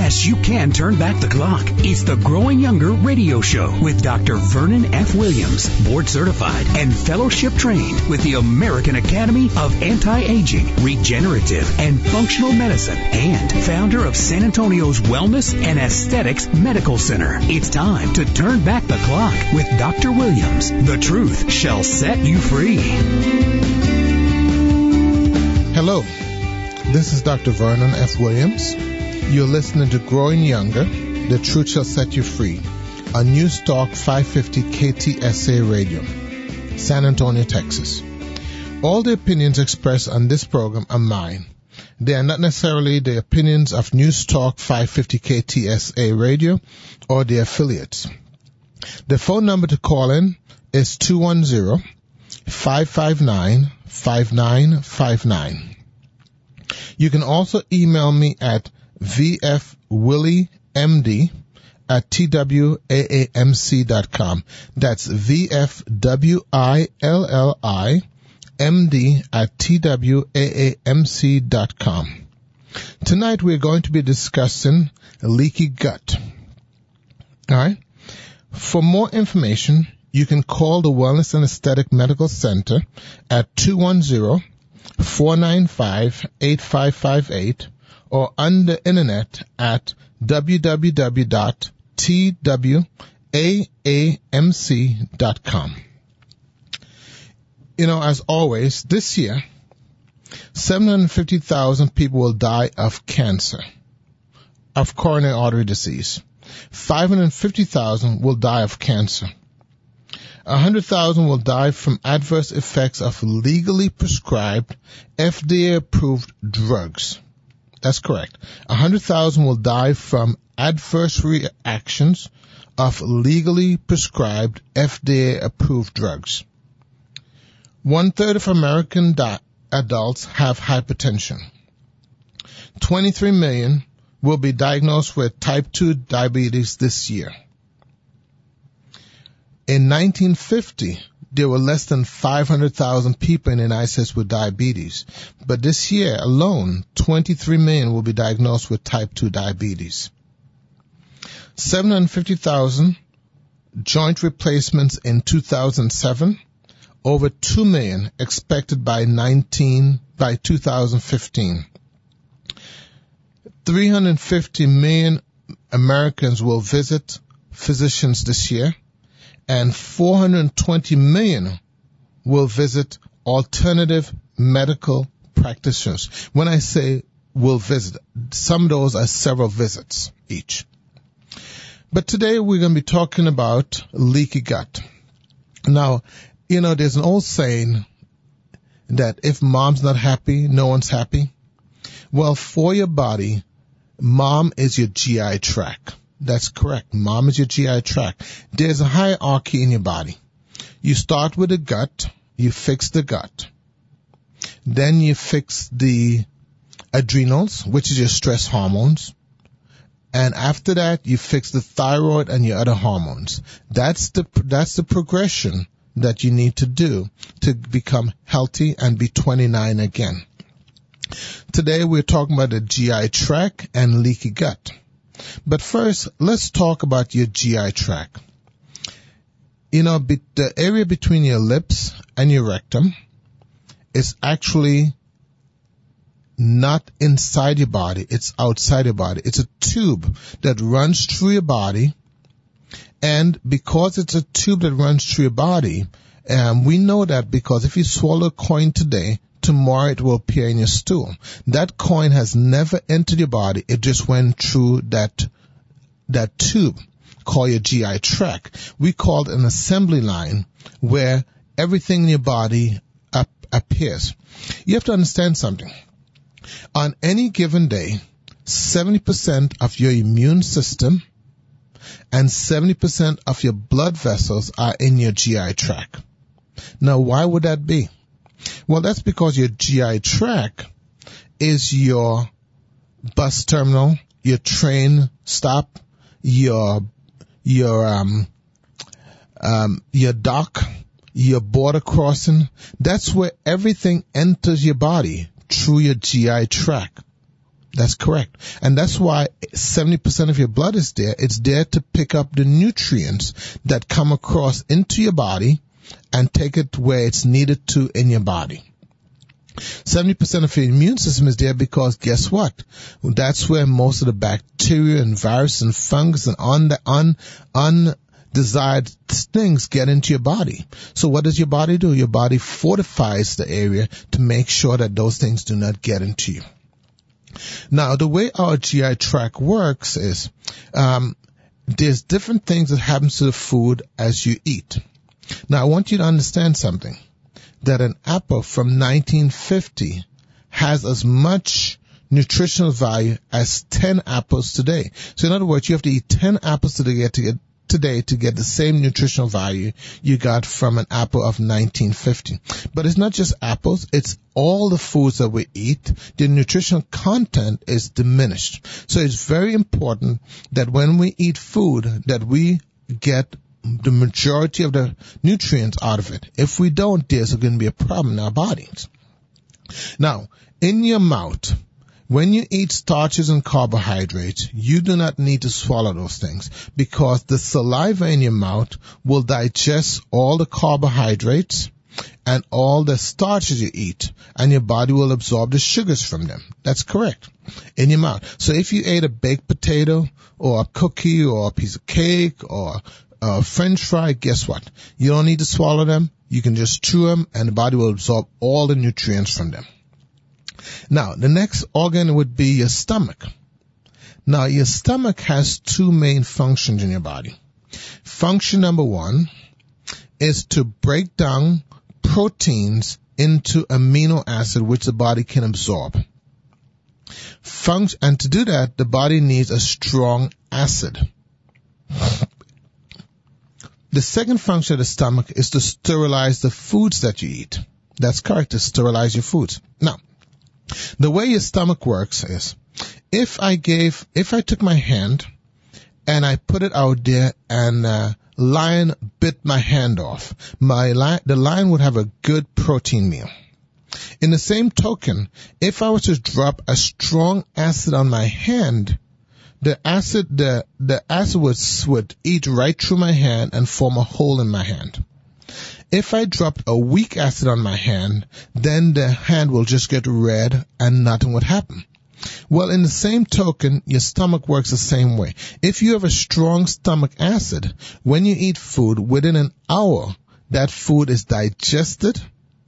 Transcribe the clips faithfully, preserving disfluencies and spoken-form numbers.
Yes, you can turn back the clock. It's the Growing Younger radio show with Doctor Vernon F. Williams, board certified and fellowship trained with the American Academy of Anti-Aging, Regenerative, and Functional Medicine, and founder of San Antonio's Wellness and Aesthetics Medical Center. It's time to turn back the clock with Doctor Williams. The truth shall set you free. Hello, this is Doctor Vernon F. Williams. You're listening to Growing Younger, The Truth Shall Set You Free, on News Talk five fifty K T S A Radio, San Antonio, Texas. All the opinions expressed on this program are mine. They are not necessarily the opinions of News Talk five fifty K T S A Radio or their affiliates. The phone number to call in is two one zero, five five nine, five nine five nine. You can also email me at v f willie m d at t w a a m c dot com. That's v f w i l l i m d at t w a a m c dot com. Tonight we're going to be discussing leaky gut. All right. For more information, you can call the Wellness and Aesthetic Medical Center at two one zero, four nine five, eight five five eight or on the internet at w w w dot t w a a m c dot com. You know, as always, this year, seven hundred fifty thousand people will die of cancer, of coronary artery disease. five hundred fifty thousand will die of cancer. one hundred thousand will die from adverse effects of legally prescribed, F D A-approved drugs. That's correct. one hundred thousand will die from adverse reactions of legally prescribed, F D A-approved drugs. One-third of American di- adults have hypertension. twenty-three million will be diagnosed with type two diabetes this year. In nineteen fifty, there were less than five hundred thousand people in the United States with diabetes. But this year alone, twenty-three million will be diagnosed with type two diabetes. seven hundred fifty thousand joint replacements in two thousand seven, over two million expected by nineteen by two thousand fifteen. three hundred fifty million Americans will visit physicians this year, and four hundred twenty million will visit alternative medical practitioners. When I say will visit, some of those are several visits each. But today we're going to be talking about leaky gut. Now, you know, there's an old saying that if mom's not happy, no one's happy. Well, for your body, mom is your G I tract. That's correct. Mom is your G I tract. There's a hierarchy in your body. You start with the gut. You fix the gut. Then you fix the adrenals, which is your stress hormones. And after that, you fix the thyroid and your other hormones. That's the, that's the progression that you need to do to become healthy and be twenty-nine again. Today, we're talking about the G I tract and leaky gut. But first, let's talk about your G I tract. You know, be, the area between your lips and your rectum is actually not inside your body. It's outside your body. It's a tube that runs through your body. And because it's a tube that runs through your body, um, we know that because if you swallow a coin today, tomorrow it will appear in your stool. That coin has never entered your body. It just went through that that tube called your G I tract. We call it an assembly line where everything in your body up, appears. You have to understand something. On any given day, seventy percent of your immune system and seventy percent of your blood vessels are in your G I tract. Now, why would that be? Well, that's because your G I tract is your bus terminal, your train stop, your your um um your dock, your border crossing. That's where everything enters your body through your G I tract. That's correct. And that's why seventy percent of your blood is there. It's there to pick up the nutrients that come across into your body and take it where it's needed to in your body. seventy percent of your immune system is there because guess what? That's where most of the bacteria and virus and fungus and un, un, undesired things get into your body. So what does your body do? Your body fortifies the area to make sure that those things do not get into you. Now, the way our G I tract works is um, there's different things that happens to the food as you eat. Now, I want you to understand something, that an apple from nineteen fifty has as much nutritional value as ten apples today. So in other words, you have to eat ten apples to get to get today to get the same nutritional value you got from an apple of nineteen fifty. But it's not just apples, it's all the foods that we eat. The nutritional content is diminished. So it's very important that when we eat food that we get the majority of the nutrients out of it. If we don't, there's going to be a problem in our bodies. Now, in your mouth, when you eat starches and carbohydrates, you do not need to swallow those things because the saliva in your mouth will digest all the carbohydrates and all the starches you eat, and your body will absorb the sugars from them. That's correct. In your mouth. So if you ate a baked potato or a cookie or a piece of cake or a French fry, guess what? You don't need to swallow them. You can just chew them, and the body will absorb all the nutrients from them. Now, the next organ would be your stomach. Now, your stomach has two main functions in your body. Function number one is to break down proteins into amino acid, which the body can absorb. Func- and to do that, the body needs a strong acid. The second function of the stomach is to sterilize the foods that you eat. That's correct, to sterilize your foods. Now, the way your stomach works is, if I gave, if I took my hand and I put it out there and a lion bit my hand off, my li- the lion would have a good protein meal. In the same token, if I was to drop a strong acid on my hand, the acid, the, the acid would, would eat right through my hand and form a hole in my hand. If I dropped a weak acid on my hand, then the hand will just get red and nothing would happen. Well, in the same token, your stomach works the same way. If you have a strong stomach acid, when you eat food, within an hour, that food is digested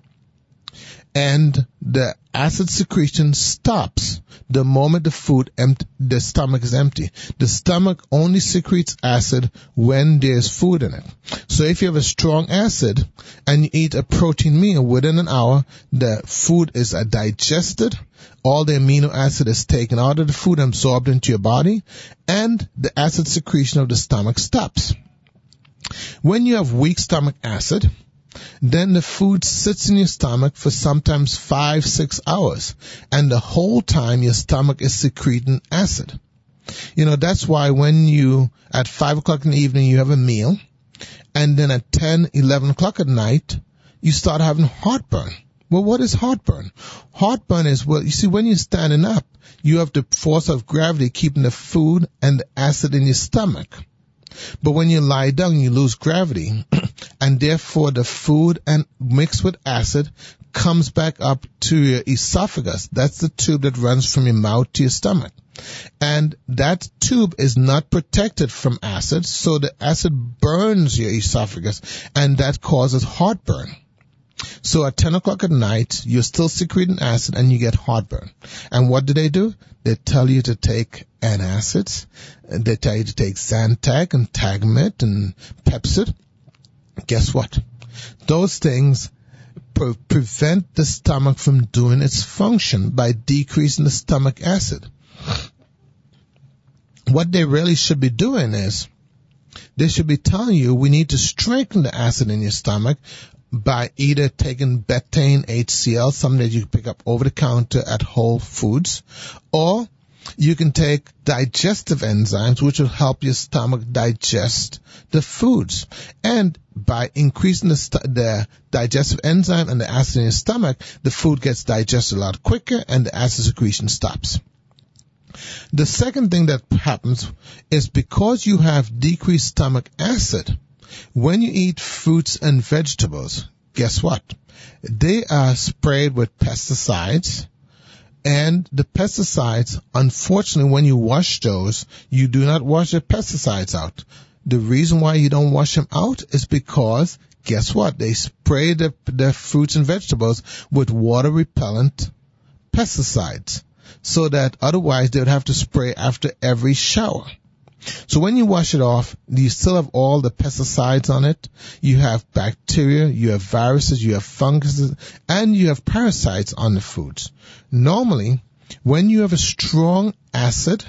and the acid secretion stops the moment the food empty, the stomach is empty. The stomach only secretes acid when there's food in it. So if you have a strong acid and you eat a protein meal, within an hour, the food is digested, all the amino acid is taken out of the food and absorbed into your body, and the acid secretion of the stomach stops. When you have weak stomach acid, then the food sits in your stomach for sometimes five, six hours. And the whole time your stomach is secreting acid. You know, that's why when you, at five o'clock in the evening, you have a meal, and then at ten, eleven o'clock at night, you start having heartburn. Well, what is heartburn? Heartburn is, well, you see, when you're standing up, you have the force of gravity keeping the food and the acid in your stomach. But when you lie down, you lose gravity, and therefore the food and mixed with acid comes back up to your esophagus. That's the tube that runs from your mouth to your stomach. And that tube is not protected from acid, so the acid burns your esophagus, and that causes heartburn. So at ten o'clock at night, you're still secreting acid and you get heartburn. And what do they do? They tell you to take antacids. They tell you to take Zantac and Tagamet and Pepcid. Guess what? Those things pre- prevent the stomach from doing its function by decreasing the stomach acid. What they really should be doing is, they should be telling you we need to strengthen the acid in your stomach by either taking betaine H C L, something that you can pick up over the counter at Whole Foods, or you can take digestive enzymes, which will help your stomach digest the foods. And by increasing the, st- the digestive enzyme and the acid in your stomach, the food gets digested a lot quicker and the acid secretion stops. The second thing that happens is because you have decreased stomach acid, when you eat fruits and vegetables, guess what? They are sprayed with pesticides, and the pesticides, unfortunately, when you wash those, you do not wash the pesticides out. The reason why you don't wash them out is because, guess what? They spray the, the fruits and vegetables with water repellent pesticides, so that otherwise they would have to spray after every shower. So when you wash it off, you still have all the pesticides on it. You have bacteria, you have viruses, you have funguses, and you have parasites on the foods. Normally, when you have a strong acid,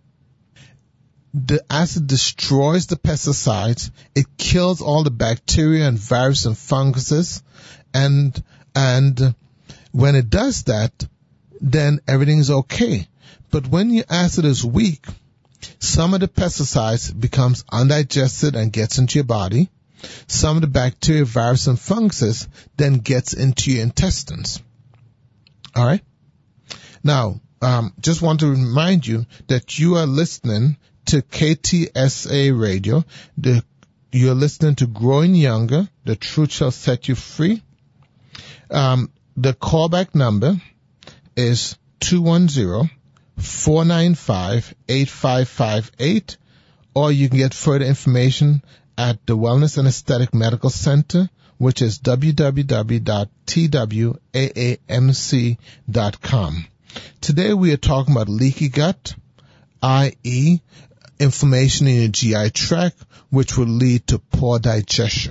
the acid destroys the pesticides. It kills all the bacteria and viruses and funguses. And, and when it does that, then everything's okay. But when your acid is weak, some of the pesticides becomes undigested and gets into your body. Some of the bacteria, viruses, and funguses then gets into your intestines. All right? Now, um, just want to remind you that you are listening to K T S A Radio. The, you're listening to Growing Younger. The Truth Shall Set You Free. Um, the callback number is two one zero, four nine five, eight five five eight, or you can get further information at the Wellness and Aesthetic Medical Center, which is w w w dot t w a a m c dot com. Today we are talking about leaky gut, that is inflammation in your G I tract, which will lead to poor digestion.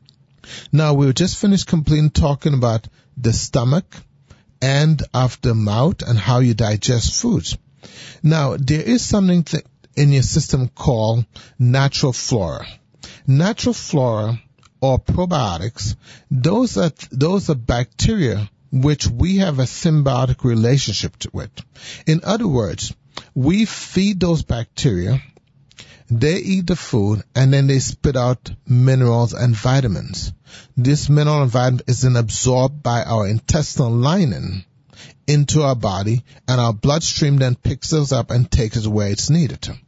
Now, we were just finished completing talking about the stomach and of the mouth and how you digest foods. Now, there is something th- in your system called natural flora. Natural flora or probiotics, those are, those are bacteria which we have a symbiotic relationship to, with. In other words, we feed those bacteria, they eat the food, and then they spit out minerals and vitamins. This mineral and vitamin is then absorbed by our intestinal lining into our body, and our bloodstream then picks those up and takes it where it's needed to.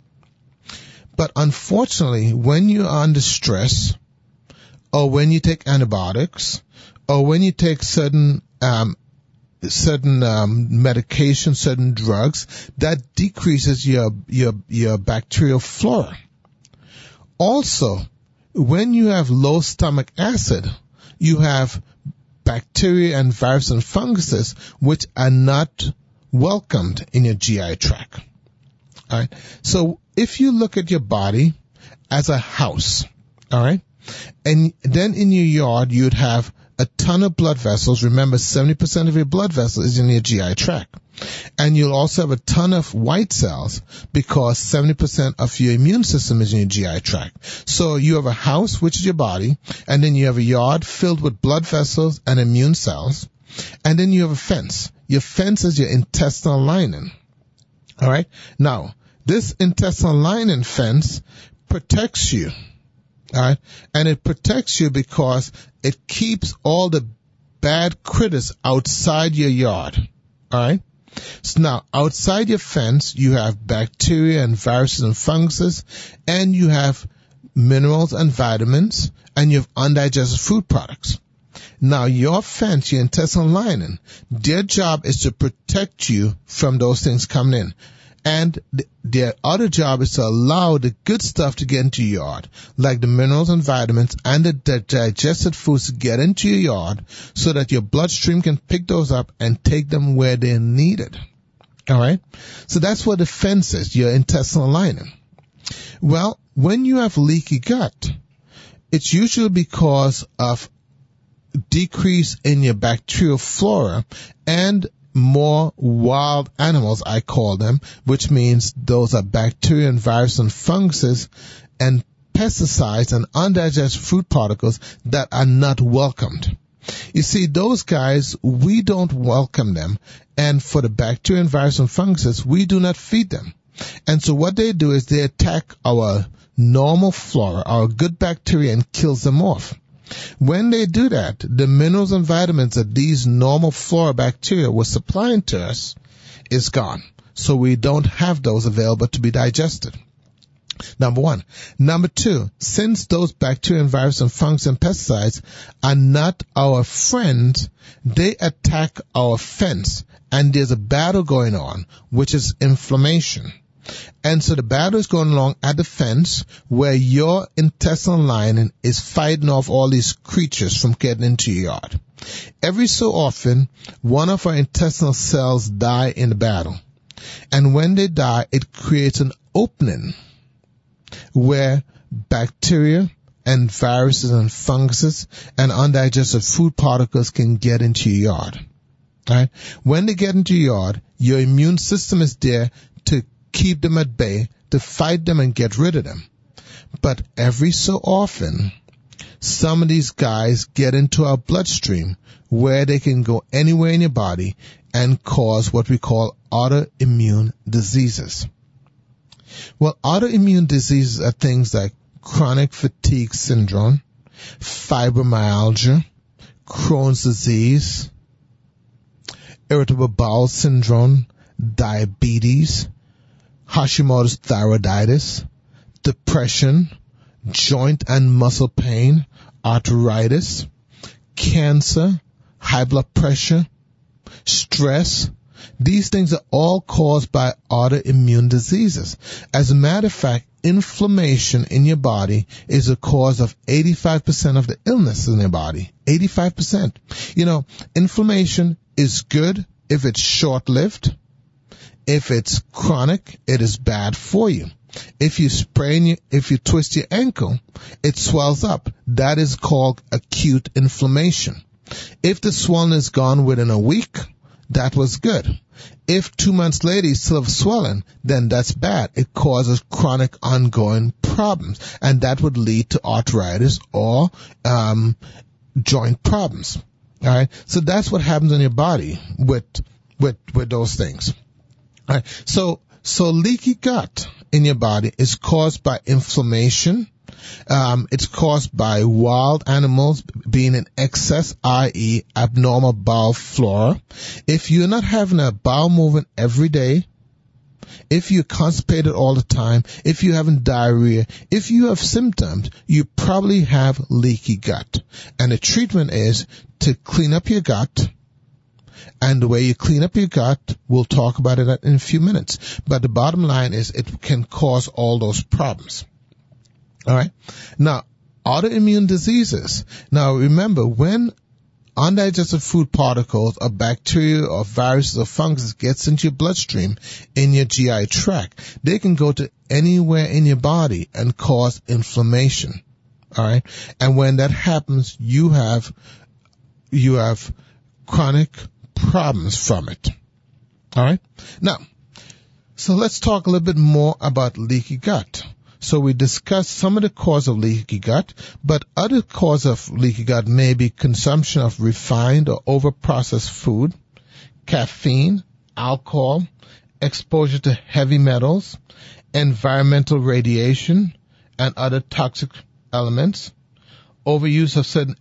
But unfortunately, when you are under stress, or when you take antibiotics, or when you take certain um, certain um, medications, certain drugs, that decreases your your your bacterial flora. Also, when you have low stomach acid, you have bacteria and viruses and funguses which are not welcomed in your G I tract. All right. So if you look at your body as a house, all right, and then in your yard you'd have a ton of blood vessels. Remember, seventy percent of your blood vessels is in your G I tract. And you'll also have a ton of white cells because seventy percent of your immune system is in your G I tract. So you have a house, which is your body, and then you have a yard filled with blood vessels and immune cells. And then you have a fence. Your fence is your intestinal lining. All right? Now, this intestinal lining fence protects you. All right? And it protects you because it keeps all the bad critters outside your yard. All right? So now, outside your fence, you have bacteria and viruses and funguses, and you have minerals and vitamins, and you have undigested food products. Now, your fence, your intestinal lining, their job is to protect you from those things coming in. And th- their other job is to allow the good stuff to get into your yard, like the minerals and vitamins and the, the digested foods to get into your yard so that your bloodstream can pick those up and take them where they're needed. All right? So that's what the fence is, your intestinal lining. Well, when you have leaky gut, it's usually because of decrease in your bacterial flora and more wild animals, I call them, which means those are bacteria and viruses and funguses and pesticides and undigested food particles that are not welcomed. You see, those guys, we don't welcome them. And for the bacteria and viruses and funguses, we do not feed them. And so what they do is they attack our normal flora, our good bacteria, and kills them off. When they do that, the minerals and vitamins that these normal flora bacteria were supplying to us is gone. so we don't have those available to be digested. Number one. Number two, since those bacteria and viruses and fungus and pesticides are not our friends, they attack our fence, and there's a battle going on, which is inflammation. And so the battle is going along at the fence where your intestinal lining is fighting off all these creatures from getting into your yard. Every so often, one of our intestinal cells die in the battle. And when they die, it creates an opening where bacteria and viruses and funguses and undigested food particles can get into your yard. Right? When they get into your yard, your immune system is there to keep them at bay, to fight them and get rid of them. But every so often, some of these guys get into our bloodstream where they can go anywhere in your body and cause what we call autoimmune diseases. Well, autoimmune diseases are things like chronic fatigue syndrome, fibromyalgia, Crohn's disease, irritable bowel syndrome, diabetes, Hashimoto's thyroiditis, depression, joint and muscle pain, arthritis, cancer, high blood pressure, stress. These things are all caused by autoimmune diseases. As a matter of fact, inflammation in your body is a cause of eighty-five percent of the illness in your body. eighty-five percent. You know, inflammation is good if it's short-lived. If it's chronic, it is bad for you. If you sprain, your, if you twist your ankle, it swells up. That is called acute inflammation. If the swelling is gone within a week, that was good. If two months later you still have swelling, then that's bad. It causes chronic ongoing problems, and that would lead to arthritis or um, joint problems. All right, so that's what happens in your body with with with those things. All right. So, so leaky gut in your body is caused by inflammation. Um, it's caused by wild animals being in excess, that is abnormal bowel flora. If you're not having a bowel movement every day, if you're constipated all the time, if you're having diarrhea, if you have symptoms, you probably have leaky gut. And the treatment is to clean up your gut. And the way you clean up your gut, we'll talk about it in a few minutes. But the bottom line is it can cause all those problems. All right. Now, autoimmune diseases. Now, remember, when undigested food particles or bacteria or viruses or fungus gets into your bloodstream in your G I tract, they can go to anywhere in your body and cause inflammation. All right. And when that happens, you have, you have chronic problems from it. All right. Now, so let's talk a little bit more about leaky gut. So we discussed some of the cause of leaky gut, but other cause of leaky gut may be consumption of refined or overprocessed food, caffeine, alcohol, exposure to heavy metals, environmental radiation, and other toxic elements, overuse of certain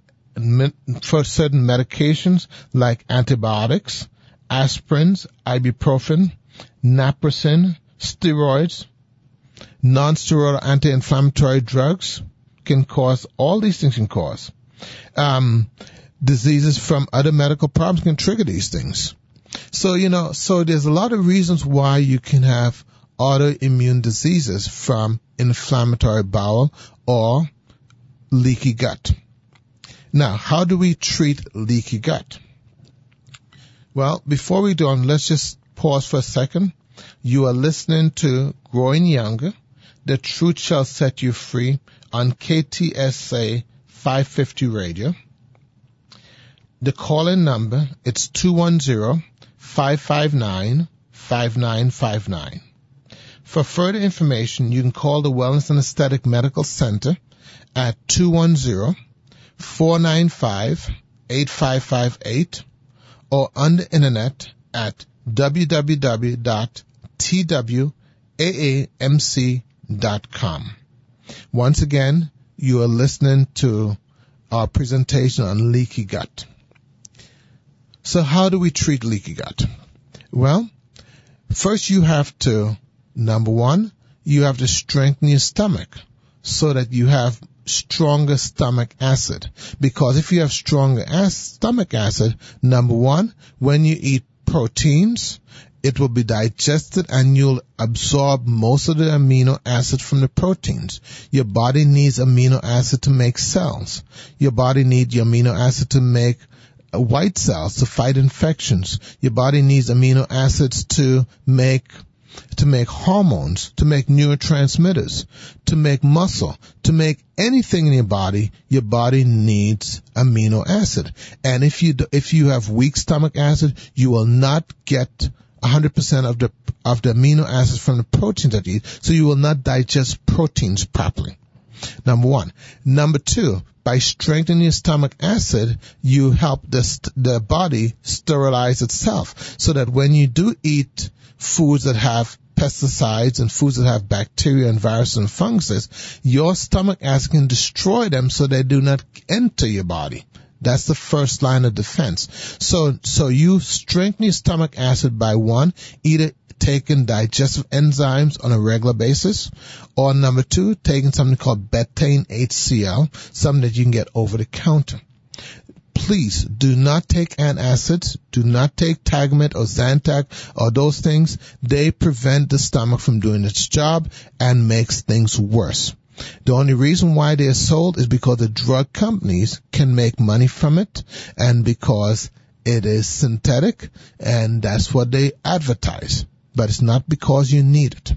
for certain medications like antibiotics, aspirins, ibuprofen, naproxen, steroids, non-steroidal anti-inflammatory drugs can cause, all these things can cause. Um, diseases from other medical problems can trigger these things. So, you know, so there's a lot of reasons why you can have autoimmune diseases from inflammatory bowel or leaky gut. Now, how do we treat leaky gut? Well, before we do, let's just pause for a second. You are listening to Growing Younger, The Truth Shall Set You Free on K T S A five fifty Radio. The call-in number, it's two one zero, five five nine, five nine five nine. For further information, you can call the Wellness and Aesthetic Medical Center at two one zero, four nine five, eight five five eight or on the internet at w w w dot t w a a m c dot com. Once again, you are listening to our presentation on leaky gut. So how do we treat leaky gut? Well, First, you have to, number one, you have to strengthen your stomach so that you have stronger stomach acid. Because if you have stronger as- stomach acid, number one, when you eat proteins, it will be digested and you'll absorb most of the amino acid from the proteins. Your body needs amino acid to make cells. Your body needs your amino acid to make white cells to fight infections. Your body needs amino acids to make to make hormones, to make neurotransmitters, to make muscle, to make anything in your body. Your body needs amino acid. And if you if you have weak stomach acid, you will not get one hundred percent of the of the amino acids from the proteins that you eat, so you will not digest proteins properly. Number one. Number two, by strengthening your stomach acid, you help the st- the body sterilize itself, so that when you do eat foods that have pesticides and foods that have bacteria and viruses and funguses, your stomach acid can destroy them so they do not enter your body. That's the first line of defense. So, so you strengthen your stomach acid by one, either taking digestive enzymes on a regular basis, or number two, taking something called betaine H C L, something that you can get over the counter. Please do not take antacids, do not take Tagamet or Zantac or those things. They prevent the stomach from doing its job and makes things worse. The only reason why they are sold is because the drug companies can make money from it and because it is synthetic, and that's what they advertise. But it's not because you need it.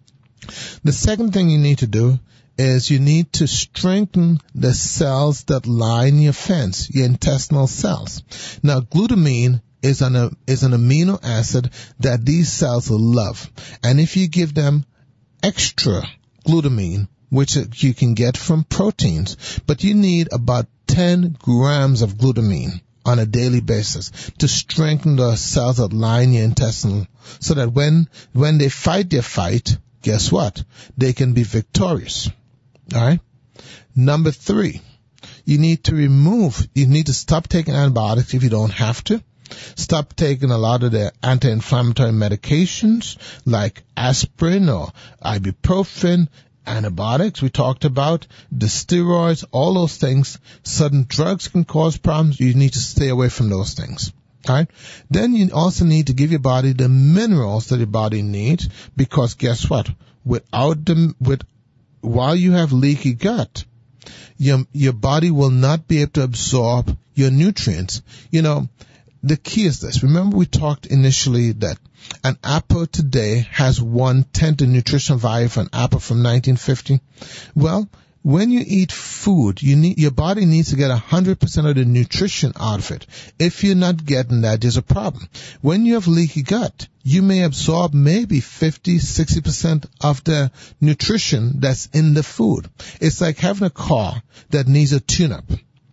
The second thing you need to do is you need to strengthen the cells that line your fence, your intestinal cells. Now, glutamine is an, is an amino acid that these cells love. And if you give them extra glutamine, which you can get from proteins, but you need about ten grams of glutamine on a daily basis to strengthen the cells that line your intestine, so that when, when they fight their fight, guess what? They can be victorious. All right. Number three, you need to remove, you need to stop taking antibiotics if you don't have to. Stop taking a lot of the anti-inflammatory medications like aspirin or ibuprofen, antibiotics we talked about, the steroids, all those things. Sudden drugs can cause problems. You need to stay away from those things. All right. Then you also need to give your body the minerals that your body needs, because guess what? Without them, with while you have leaky gut, your your body will not be able to absorb your nutrients. You know, the key is this. Remember we talked initially that an apple today has one-tenth the nutritional value of an apple from nineteen fifty. Well, when you eat food, you need, your body needs to get one hundred percent of the nutrition out of it. If you're not getting that, there's a problem. When you have leaky gut, you may absorb maybe fifty, sixty percent of the nutrition that's in the food. It's like having a car that needs a tune-up.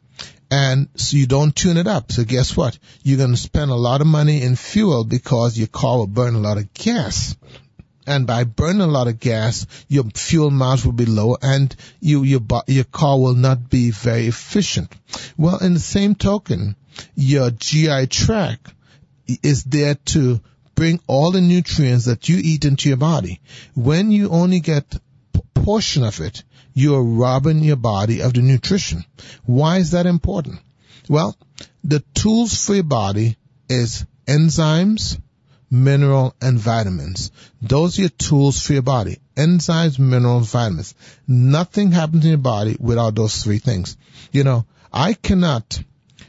And so you don't tune it up. So guess what? You're going to spend a lot of money in fuel because your car will burn a lot of gas. And by burning a lot of gas, your fuel miles will be low and you, your, your car will not be very efficient. Well, in the same token, your G I tract is there to bring all the nutrients that you eat into your body. When you only get a portion of it, you are robbing your body of the nutrition. Why is that important? Well, the tools for your body is enzymes, mineral, and vitamins. Those are your tools for your body. Enzymes, minerals, vitamins. Nothing happens in your body without those three things. You know, I cannot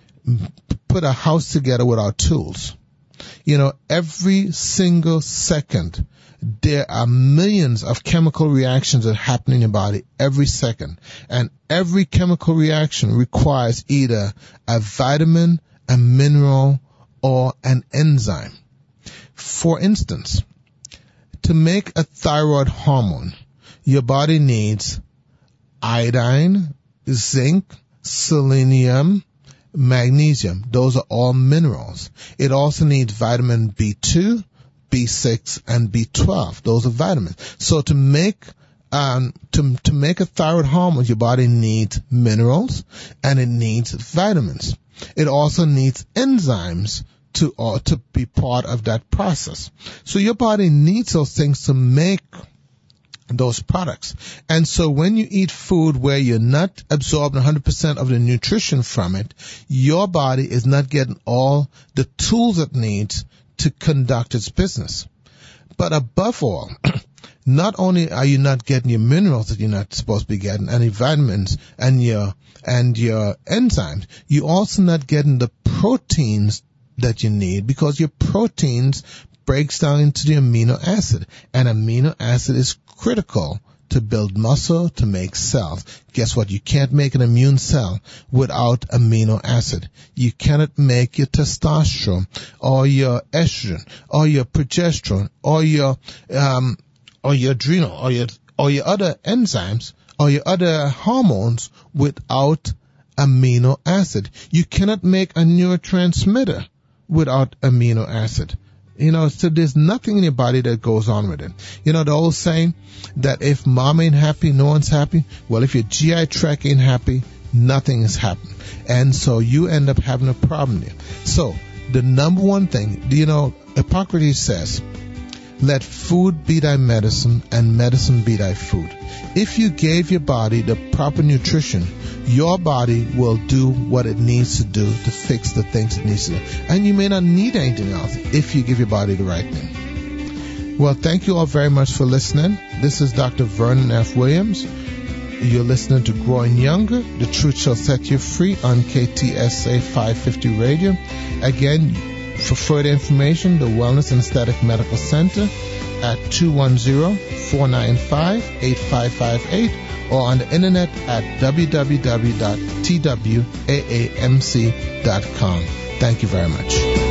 put a house together without tools. You know, every single second, there are millions of chemical reactions that happen in your body every second. And every chemical reaction requires either a vitamin, a mineral, or an enzyme. For instance, to make a thyroid hormone, your body needs iodine, zinc, selenium, magnesium. Those are all minerals. It also needs vitamin B two, B six, and B twelve. Those are vitamins. So to make um to to make a thyroid hormone, your body needs minerals and it needs vitamins. It also needs enzymes to or to be part of that process. So your body needs those things to make those products. And so when you eat food where you're not absorbing one hundred percent of the nutrition from it, your body is not getting all the tools it needs to conduct its business. But above all, not only are you not getting your minerals that you're not supposed to be getting, and your vitamins and your and your enzymes, you're also not getting the proteins that you need, because your proteins breaks down into the amino acid, and amino acid is critical to build muscle, to make cells. Guess what? You can't make an immune cell without amino acid. You cannot make your testosterone or your estrogen or your progesterone or your um or your adrenal or your or your other enzymes or your other hormones without amino acid. You cannot make a neurotransmitter without amino acid. You know, so there's nothing in your body that goes on with it. You know, the old saying that if mom ain't happy, no one's happy. Well, if your G I tract ain't happy, nothing is happening. And so you end up having a problem there. So the number one thing, you know, Hippocrates says, let food be thy medicine and medicine be thy food. If you gave your body the proper nutrition, your body will do what it needs to do to fix the things it needs to do. And you may not need anything else if you give your body the right thing. Well, thank you all very much for listening. This is Doctor Vernon F. Williams. You're listening to Growing Younger. The Truth Shall Set You Free on K T S A five fifty Radio. Again, for further information, the Wellness and Aesthetic Medical Center at two one zero, four nine five, eight five five eight or on the internet at w w w dot t w a a m c dot com. Thank you very much.